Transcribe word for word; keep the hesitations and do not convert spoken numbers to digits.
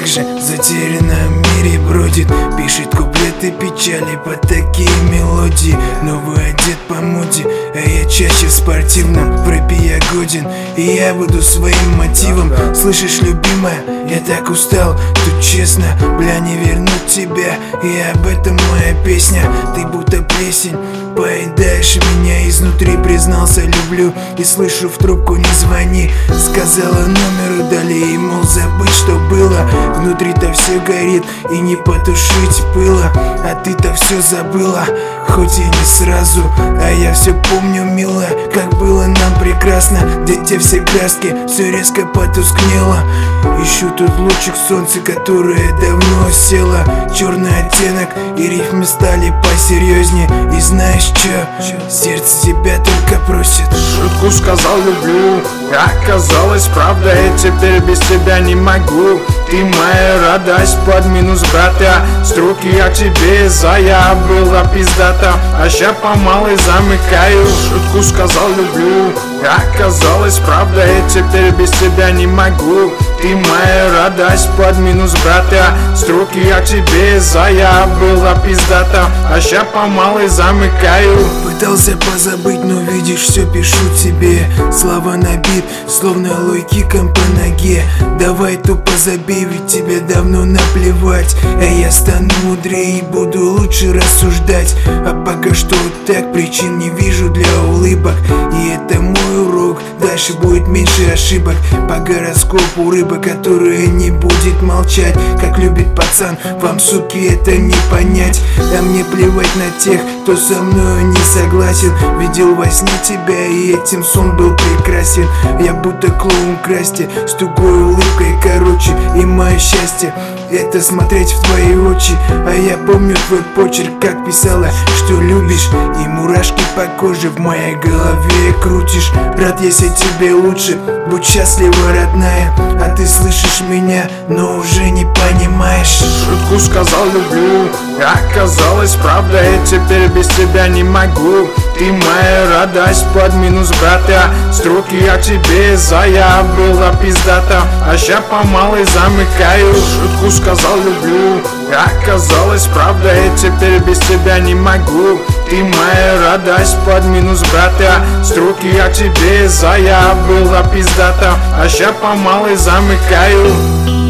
также в затерянном мире бродит, пишет куплеты печали под такие мелодии. Новый одет по моде, а я чаще в спортивном. В рэпе я годен, и я буду своим мотивом. Слышишь, любимая, я так устал, тут честно, бля, не вернуть тебя. И об этом моя песня. Ты будто плесень, поедаешь меня изнутри. Признался, люблю, и слышу в трубку: не звони. Сказала номер удали, и мол забыть, что было. Внутри-то все горит, и не потушить пыла. А ты-то все забыла, хоть и не сразу. А я все помню, милая, как было нам прекрасно. Где все краски, все резко потускнело. Ищу тут лучик солнца, которое давно село. Черный оттенок, и рифмы стали посерьезнее. И знаешь чё? Сердце тебя только просит. Шутку сказал люблю, оказалось правда, и теперь без тебя не могу. Ты моя радость под минус брата. Строки о тебе зая была пиздата, а ща по малой замыкаю. Шутку сказал люблю, оказалось правда, и теперь без тебя не могу. Ты моя радость под минус брата. Строки о тебе зая была пиздата, а ща по малой замыкаю. Пытался позабыть, но видишь, все пишу тебе. Слова на бит, словно лой киком по ноге. Давай тупо забей, ведь тебе давно наплевать. А я стану мудрее и буду лучше рассуждать. А пока что вот так, причин не вижу для улыбок. И это мой урок, дальше будет меньше ошибок. По гороскопу рыба, которая не будет молчать. Как любит пацан, вам, суки, это не понять. А мне плевать на тех, кто со мной не согласен. Видел во сне тебя, и этим сон был прекрасен. Я будто клоун Красти, с тугой улыбкой, короче. И мое счастье — это смотреть в твои очи. А я помню твой почерк, как писала, что любишь. И мурашки по коже в моей голове крутишь. Брат, если тебе лучше, будь счастлива, родная. А ты слышишь меня, но уже не понимаешь. Шутку сказал люблю, оказалось правда, и теперь без тебя не могу. Ты моя радость под минус брата. Строки о тебе зая была пиздата, а ща по малой замыкаю. Шутку сказал люблю, оказалось правда, и теперь без тебя не могу. Ты моя радость под минус брата. Строки о тебе зая была пиздата, а ща по малой замыкаю.